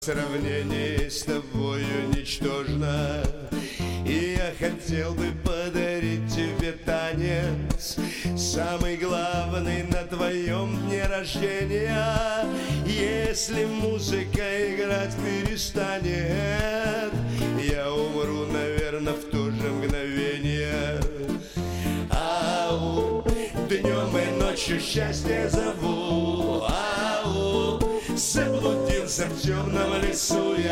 В сравнении с тобою ничтожно. И я хотел бы подарить тебе танец, самый главный на твоем дне рождения. Если музыка играть перестанет, я умру, наверное, в то же мгновение. Ау, днем и ночью счастье зову. Ау, заблудился в темном лесу я.